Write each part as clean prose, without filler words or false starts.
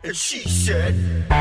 And she said,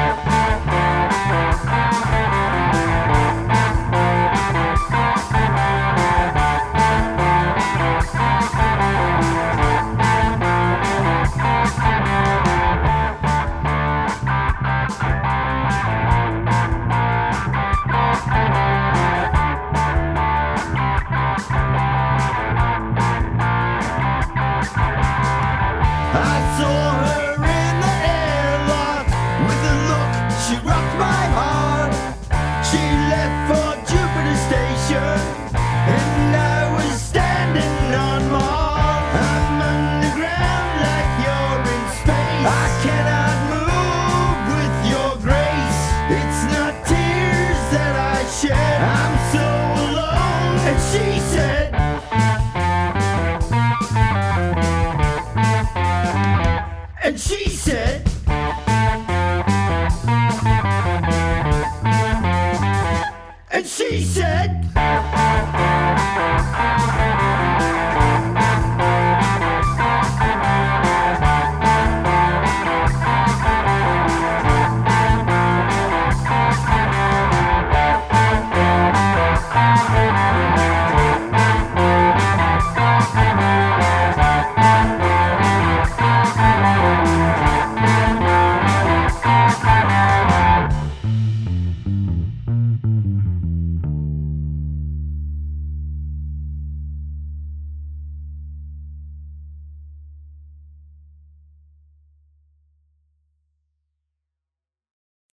I saw her in the airlock with a look, she rocked my heart. She left for Jupiter Station, and I was standing on Mars. I'm underground like you're in space. I cannot move with your grace. It's not tears that I shed. I'm so alone. And she said, and she said, and she said,